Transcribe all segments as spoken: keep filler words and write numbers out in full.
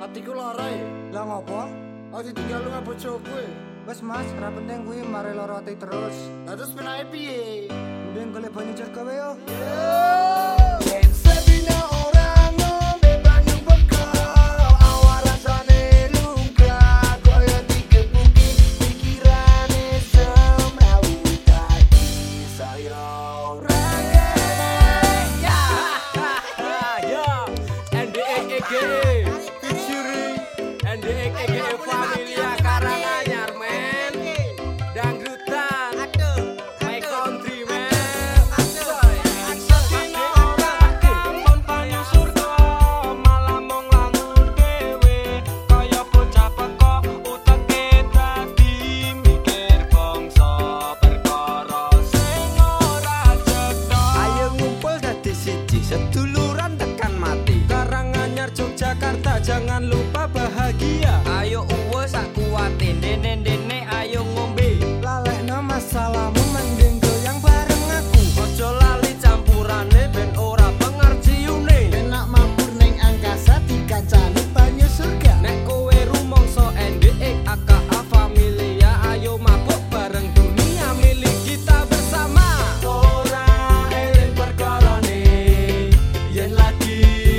Atiku lara ya. Lah ngopo? Aku ditinggal lu ngabot bojoku. Wes Mas, ra penting kuwi mare lara ati terus. Lah terus penake piye? Mending golek banyu jar gawe yo. Yen sedina ora ngombe banyu bekal, awak rasane luka, koyo dikepuki pikirane semrawut dadi saya ora ya. Ya, N D E G featuring N D E G Familia Karanganyar men. Dangdutan. Aduh, my country man. Seduluran tekan mati Karanganyar Yogyakarta jangan lupa bahagia. Ayo uwe sak kuatin dene-dene ayo ngombe. Lalekno masalahmu mending goyang bareng aku. Ojo lali campurane ben ora pengerjiune. Enak mabur ning angkasa dikancani banyu surga. Nek kowe rumangsa N D E A K A Familia ayo mabuk bareng dunia milik kita bersama. Ora eling perkarane yen lagi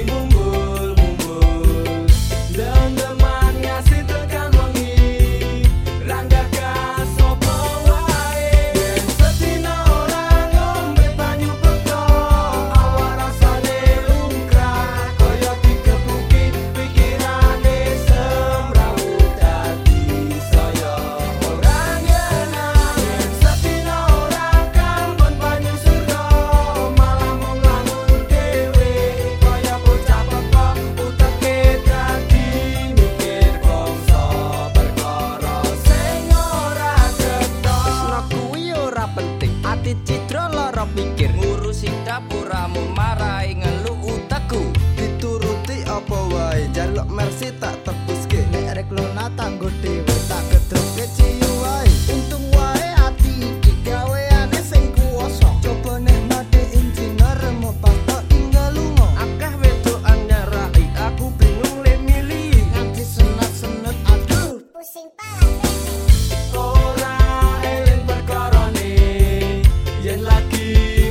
ngumpul-ngumpul dendeman ngasih tekan wengi rangga gas opo wae. Yen sedina ora ngombe banyu bekal awak rasane lumrah kaya dikepuki pikirane semrawut dadi saya ora ngenah. Yen sedina ora kangen banyu surga malah mung ngangun dhewe kaya bocah pekok uteke dadi mikir bangsa perkara sing ora ketok. Tresno kuwi ora penting ati citra lara pikir ngurusi dapuramu marai ngeluh utekku Dituruti apa wae, jaluk mercy tak tebuske. Nek rek lona tanggo dhewe tak gedhoke ciyu wae. Untung wae ati iki gaweane sing kuwasa. Coba nek mati insinyur remo pas tok tinggal lunga. akeh wedokan nyarai aku bingung le milih. Nganti senat-senut aduh. Pusing pala Ora eling perkarane yen lagi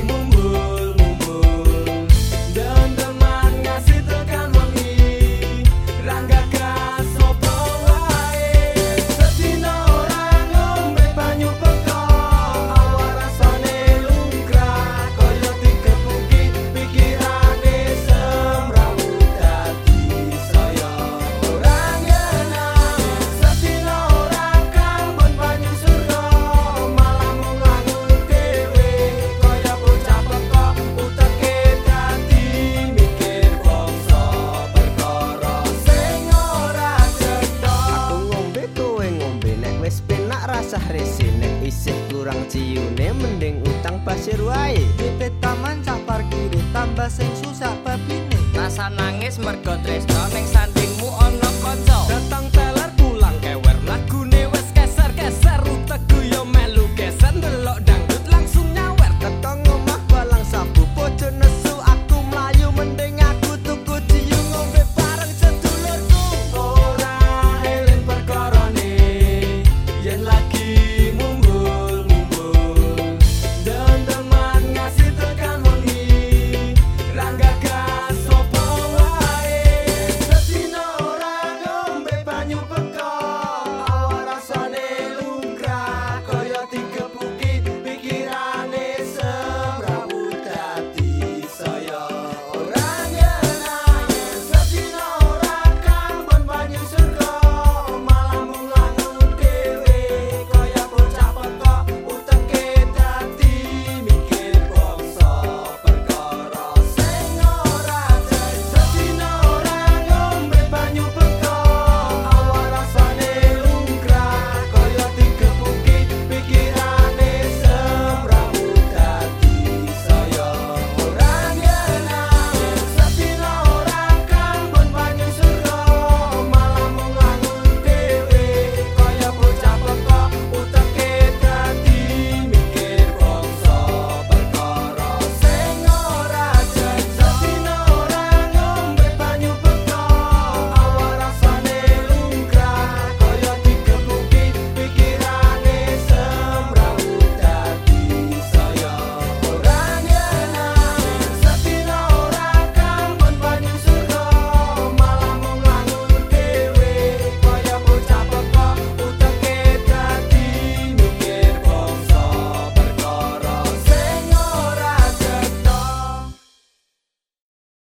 ngumpul-ngumpul dendeman ngasih tekan wengi rangga gas opo wae. Sedina ora ngombe banyu bekal awak rasane lumrah kaya dikepuki pikirane semrawut dadi saya ora ngenah. Sedina ora kangen banyu surga malah mung ngangun dhewe kaya bocah pekok uteke dadi mikir bangsa perkara sing ora cetok. Aku ngombe kowe ngombe nek wis penak rasah rese nek isih kurang ciune mending utang pasir wae. Titip taman sak parkire tambah sing susah babine. Rasa nangis mergo tresno ning sandingmu ana kanca datang